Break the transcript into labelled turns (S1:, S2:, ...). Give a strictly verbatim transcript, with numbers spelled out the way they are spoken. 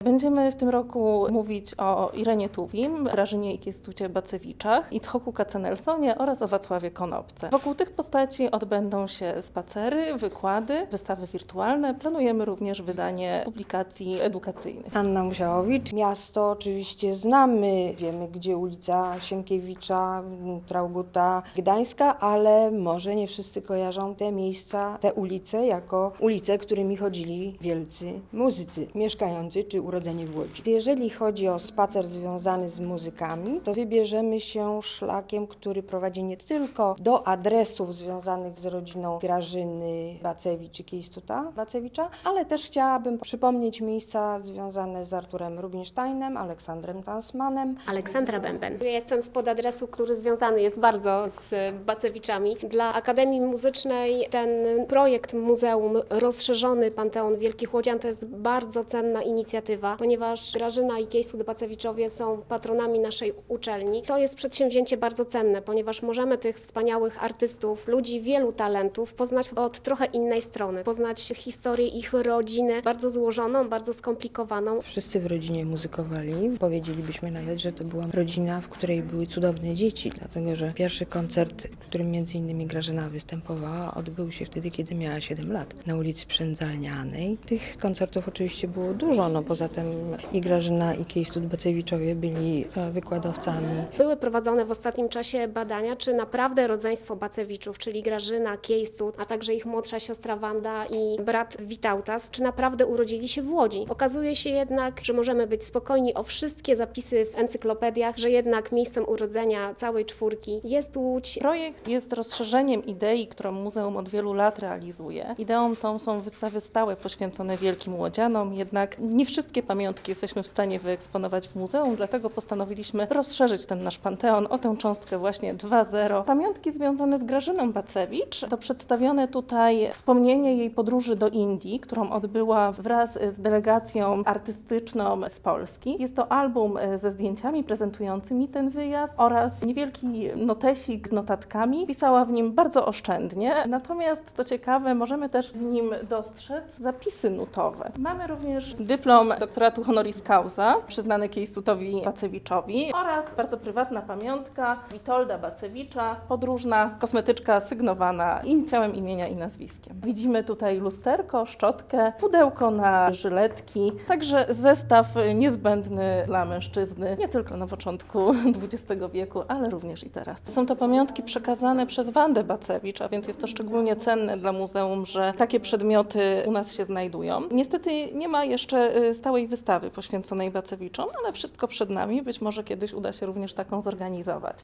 S1: Będziemy w tym roku mówić o Irenie Tuwim, Grażynie i Kiestucie Bacewiczach, Itzhoku Katzenelsonie oraz o Wacławie Konopce. Wokół tych postaci odbędą się spacery, wykłady, wystawy wirtualne. Planujemy również wydanie publikacji edukacyjnych.
S2: Anna Musiałowicz. Miasto oczywiście znamy, wiemy gdzie ulica Sienkiewicza, Traugutta, Gdańska, ale może nie wszyscy kojarzą te miejsca, te ulice jako ulice, którymi chodzili wielcy muzycy mieszkający czy urodzeni w Łodzi. Jeżeli chodzi o spacer związany z muzykami, to wybierzemy się szlakiem, który prowadzi nie tylko do adresów związanych z rodziną Grażyny Bacewicz i Kiestuta Bacewicza, ale też chciałabym przypomnieć miejsca związane z Arturem Rubinsteinem, Aleksandrem Tansmanem.
S3: Aleksandra Bęben. Ja jestem spod adresu, który związany jest bardzo z Bacewiczami. Dla Akademii Muzycznej ten projekt Muzeum Rozszerzony Panteon Wielkich Łodzian to jest bardzo cenna inicjatywa, ponieważ Grażyna i Kiestut Bacewiczowie są patronami naszej uczelni. To jest przedsięwzięcie bardzo cenne, ponieważ możemy tych wspaniałych artystów, ludzi wielu talentów poznać od trochę innej strony, poznać historię ich rodziny, bardzo złożoną, bardzo skomplikowaną.
S2: Wszyscy w rodzinie muzykowali. Powiedzielibyśmy nawet, że to była rodzina, w której były cudowne dzieci, dlatego że pierwszy koncert, w którym między innymi Grażyna występowała, odbył się wtedy, kiedy miała siedem lat, na ulicy Przędzalnianej. Tych koncertów oczywiście było dużo, no poza tym i Grażyna i Kiestut Bacewiczowie byli wykładowcami.
S3: Były prowadzone w ostatnim czasie badania, czy naprawdę rodzeństwo Bacewiczów, czyli Grażyna, Kiestut, a także ich młodsza siostra Wanda i brat Witautas, czy naprawdę urodzili się w Łodzi. Okazuje się jednak, że możemy być spokojni o wszystkie zapisy w encyklopediach, że jednak miejscem urodzenia całej czwórki jest Łódź.
S1: Projekt jest rozszerzeniem idei, którą muzeum od wielu lat realizuje. Ideą tą są wystawy stałe poświęcone Wielkim Łodzianom, jednak nie wszystkie pamiątki jesteśmy w stanie wyeksponować w muzeum, dlatego postanowiliśmy rozszerzyć ten nasz panteon o tę cząstkę właśnie dwa zero. Pamiątki związane z Grażyną Bacewicz to przedstawione tutaj wspomnienie jej podróży do Indii, którą odbyła wraz z delegacją artystyczną z Polski. Jest to album ze zdjęciami prezentującymi ten wyjazd oraz niewielki notesik z notatkami. Pisała w nim bardzo oszczędnie, natomiast co ciekawe, możemy też w nim dostrzec zapisy nutowe. Mamy również dyplom doktoratu honoris causa przyznany Kiestutowi Bacewiczowi oraz bardzo prywatna pamiątka Witolda Bacewicza, podróżna kosmetyczka sygnowana inicjałem imienia i nazwiskiem. Widzimy tutaj lusterko, szczotkę, pudełko na żyletki, także zestaw niezbędny dla mężczyzny, nie tylko na początku dwudziestego wieku, ale również i teraz. Są to pamiątki przekazane przez Wandę Bacewicz, a więc jest to szczególnie cenne dla muzeum, że takie przedmioty u nas się znajdują. Niestety nie ma jeszcze stałej wystawy poświęconej Bacewiczom, ale wszystko przed nami. Być może kiedyś uda się również taką zorganizować.